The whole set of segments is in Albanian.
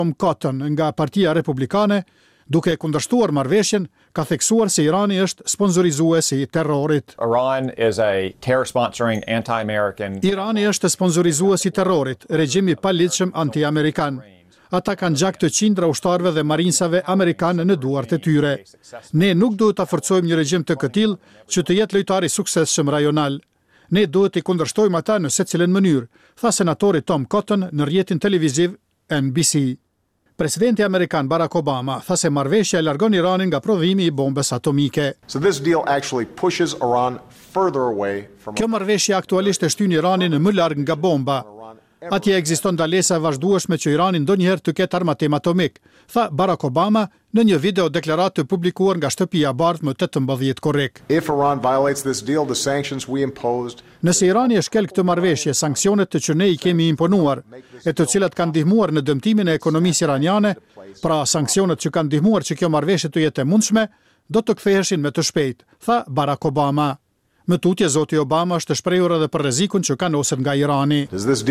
Tom Cotton nga Partia Republikane, duke kundërshtuar marrëveshjen, ka theksuar se Irani është sponsorizues i terrorit. Irani është sponsorizues i terrorit, regjimi palidhshëm anti-amerikan. Ata kanë gjak të qindra ushtarëve dhe marinsave amerikanë në duart e tyre. Ne nuk duhet ta forcojmë një regjim të këtill që të jetë lojtar i suksesshëm rajonal. Ne duhet i kundërshtojmë ata në secilën mënyrë, tha senatori Tom Cotton në rrjetin televiziv NBC. Presidenti amerikan Barack Obama tha se marrëveshja e largon Iranin nga prodhimi i bombës atomike. Kjo marrëveshje aktualisht e shtyn Iranin më larg nga bomba. Atje ekziston ndalesa e vazhdueshme që Irani ndonjëherë të ketë armatim atomik, tha Barack Obama në një video deklaratë të publikuar nga shtëpia e Bardhë më 18 korrik. Nëse Irani e shkel këtë marrëveshje, sanksionet që ne i kemi imponuar, e të cilat kanë ndihmuar në dëmtimin e ekonomisë iraniane, pra sanksionet që kanë ndihmuar që kjo marrëveshje të jetë e mundshme, do të ktheheshin me të shpejt, tha Barack Obama. Më tutje, zoti Obama është shprehur edhe për rrezikun që kanoset nga Irani.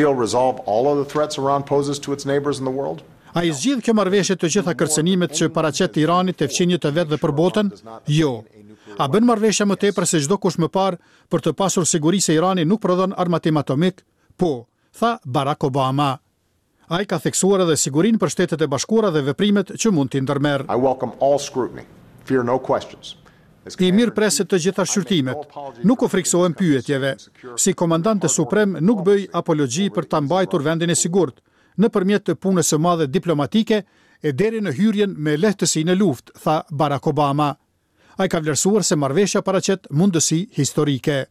A i zgjidh kjo marrëveshje të gjitha kërcënimet që paraqet Iranit e fqinjet e vet dhe për botën? Jo. A bën marrëveshja më tepër se çdo kush më parë për të pasur siguri se Irani nuk prodhon armatim atomik? Po, tha Barack Obama. Ai ka theksuar edhe sigurinë për Shtetet e Bashkuara dhe veprimet që mund t'i ndërmerr. I mirë preset të gjitha shqyrtimet, nuk u friksohem pyetjeve. Si komandante suprem nuk bëj apologji për ta mbajtur vendin e sigurt, nëpërmjet të punës së madhe diplomatike e deri në hyrjen me lehtësi në luftë, tha Barack Obama. Ai ka vlerësuar se marrëveshja paraqet mundësi historike.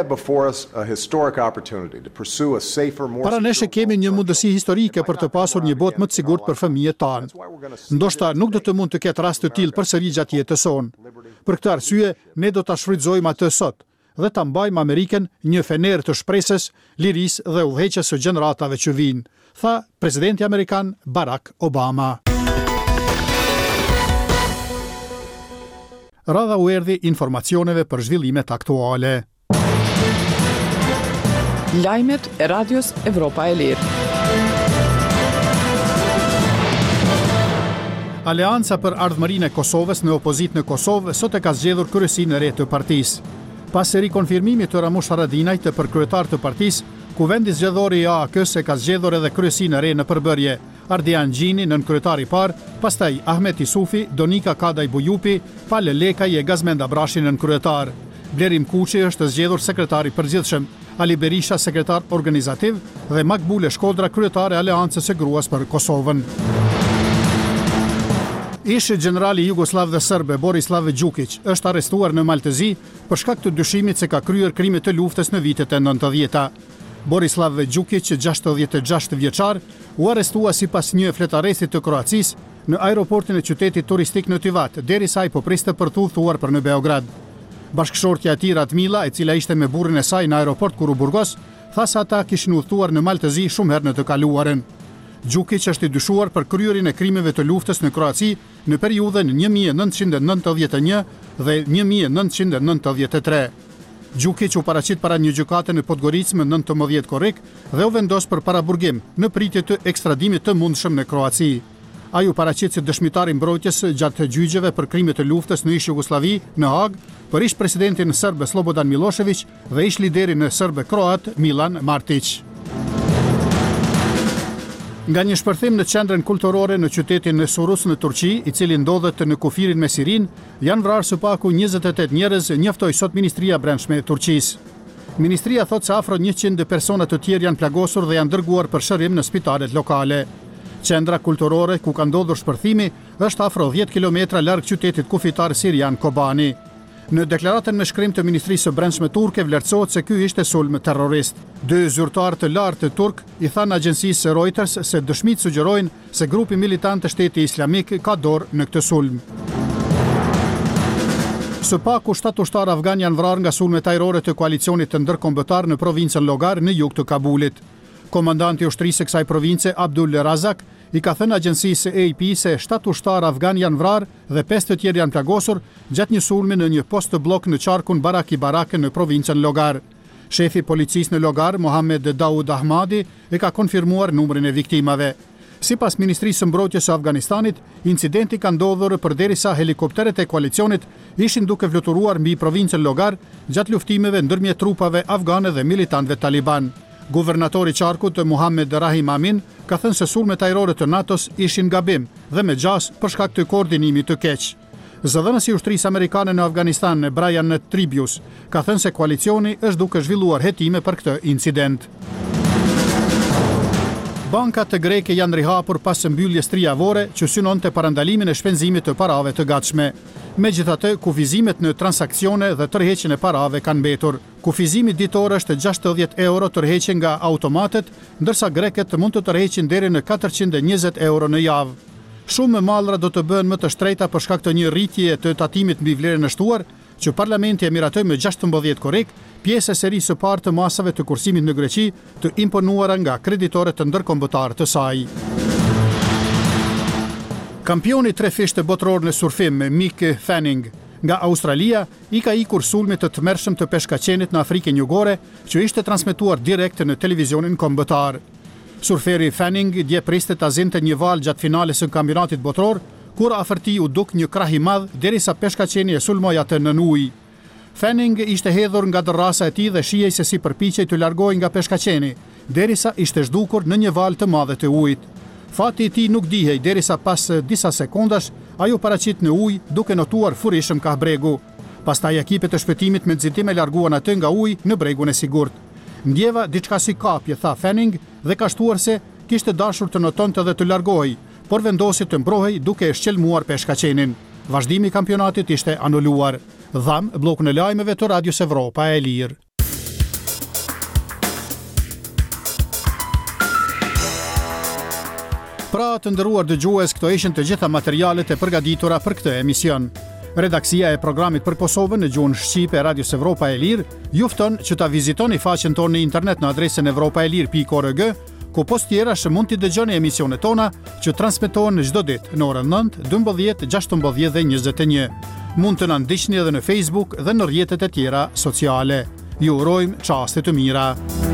Para nesh kemi një mundësi historike për të pasur një botë më të sigurt për fëmijët tanë. Ndoshta nuk do të mund të ketë rast të tillë përsëri gjatë jetës sonë. Për këtë arsye, ne do ta shfrytëzojmë atë sot dhe ta mbajmë Amerikën një fener të shpresës, lirisë dhe udhëheqjes së gjeneratave që vijnë, tha presidenti amerikan Barack Obama. Radha u erdhi informacioneve për zhvillimet aktuale. Lajmet e Radios Evropa e Lirë. Aleanca për ardhmërinë e Kosovës në opozitë në Kosovë sot e ka zgjedhur kryesinë e re të partisë. Pas rikonfirmimit të Ramush Haradinajt për kryetar të partisë, kuvendi zgjedhor i AAK-s e ka zgjedhur edhe kryesinë e re në përbërje. Ardian Gjini nën kryetar i parë, pastaj Ahmet Isufi, Donika Kadaj Bujupi, Pale Lekaj e Gazmend Abrashi nën kryetar. Blerim Kuçi është zgjedhur sekretar i përgjithshëm, Ali Berisha sekretar organizativ dhe Makbule Shkodra kryetare e Aleancës së Gruas për Kosovën. Ish generali jugoslav dhe serbe Borislav Đukić është arrestuar në Maltezi për shkak të dyshimit se ka kryer krime të luftës në vitet e 90-ta. Borislav Đukić, 66 vjeçar, u arrestua sipas një fletaresit të Kroacisë në aeroportin e qytetit turistik në Tivat, derisa ai po priste për të udhëtuar për në Beograd. Bashkëshortja e tij Radmila, e cila ishte me burrin e saj në aeroport kur u burgos, tha se ata kishin udhëtuar në Maltezi shumë herë në të kaluarën. Đukić është i dyshuar për kryerjen e krimeve të luftës në Kroaci në periudhën 1991 dhe 1993. Đukić u paraqit para një gjykate në Podgoricë më 19 korrik dhe u vendos për paraburgim në pritje të ekstradimit të mundshëm në Kroaci. Ai u paraqit si dëshmitar i mbrojtjes gjatë gjyqjeve për krime të luftës në ish Jugosllavi në Hag për ish presidentin serb Slobodan Milošević dhe ish liderin serb kroat Milan Martić. Nga një shpërthim në qendrën kulturore në qytetin e Surus në Turqi, i cili ndodhet në kufirin me Sirin, janë vrarë së paku 28 njerëz, njoftoi sot Ministria e Brendshme e Turqisë. Ministria thot se afro 100 persona të tjerë janë plagosur dhe janë dërguar për shërim në spitalet lokale. Qendra kulturore ku ka ndodhur shpërthimi është afro 10 kilometra larg qytetit kufitar sirian Kobani. Në deklaratën me shkrim të Ministrisë së Brendshme turke vlerësohet se ky ishte sulm terrorist. 2 zyrtarë të lartë turk i thanë agjencisë Reuters se dëshmitë sugjerojnë se grupi militant të Shteti Islamik ka dorë në këtë sulm. Së paku 7 ushtarë afgan janë vrarë nga sulmet ajrore të koalicionit të ndërkombëtar në provincën Logar në jug të Kabulit. Komandanti i ushtrisë së kësaj province Abdul Razak i ka thënë agjencisë AP se 7 ushtarë afgan janë vrarë dhe 5 të tjerë janë plagosur gjatë një sulmi në një post të blok në qarkun Baraki Barake në provincën Logar. Shefi policisë në Logar, Mohamed Daud Ahmadi, e ka konfirmuar numrin e viktimave. Sipas Ministrisë së Mbrojtjes së Afganistanit, incidenti ka ndodhur përderisa helikopteret e koalicionit ishin duke fluturuar mbi provincën Logar gjatë luftimeve ndërmjet trupave afgane dhe militantëve taliban. Guvernatori i qarkut Muhammed Rahim Amin ka thënë se sulmet ajrore të NATO-s ishin gabim dhe me gjas për shkak të koordinimit të keq. Zëdhënësi i ushtrisë amerikane në Afganistan, Brian Tribius, ka thënë se koalicioni është duke zhvilluar hetime për këtë incident. Bankat greke janë rihapur pas mbylljes trijavore që synonte parandalimin e shpenzimit të parave të gatshme. Megjithatë, kufizimet në transakcione dhe tërheqjen e parave kanë mbetur. Kufizimi ditor është 60 euro tërheqje nga automatet, ndërsa greket mund të tërheqin deri në 420 euro në javë. Shumë mallra do të bëhen më të shtrejta për shkak të një rritjeje të tatimit mbi vlerën e shtuar, që Parlamenti e miratoi me 16 korrik, pjesë e serisë së parë të masave të kursimit në Greqi, të imponuara nga kreditorët të ndërkombëtar të saj. Kampioni trefishtë botëror në surfim, Mick Fanning, nga Australia, i ka ikur sulmit të tmerrshëm të peshkaqenit në Afrikën Jugore, që ishte transmetuar direkt në televizionin kombëtar. Surferi Fanning dje priste ta zinte një val gjatë finales së kampionatit botëror, kur afërti u duk një krah i madh derisa peshkaqeni e sulmoi atë nën ujë. Fanning ishte hedhur nga dërrasa e tij dhe shihej se si përpiqej të largohej nga peshkaqeni, derisa ishte zhdukur në një val të madh të ujit. Fati i tij nuk dihej derisa pas disa sekondash ajo paraqit në ujë duke notuar furishëm ka bregu. Pastaj ekipet e shpëtimit me nxitim e larguan atë nga uji në bregun e sigurt. Ndjeva diçka si kapje, tha Fanning, dhe ka shtuar se kishte dashur të notonte dhe të largohej, por vendosi të mbrohej duke e shqelmuar peshkaqenin. Vazhdimi i kampionatit ishte anuluar. Dham, bllokun e lajmeve të Radios Evropa e Lirë. Pra të nderuar dëgjues, këto ishin të gjitha materialet e përgatitura për këtë emision. Redaksia e programit për Kosovën në gjuhën shqipe e Radios Evropa e Lirë ju fton që ta vizitoni faqen tonë në internet në adresën evropaelir.org, ku post tjerash mund t'i dëgjoni emisionet tona që transmetohen çdo ditë në orën 9, 12, 16 dhe 21. Mund të na ndiqni edhe në Facebook dhe në rrjetet e tjera sociale. Ju urojmë çaste të mira.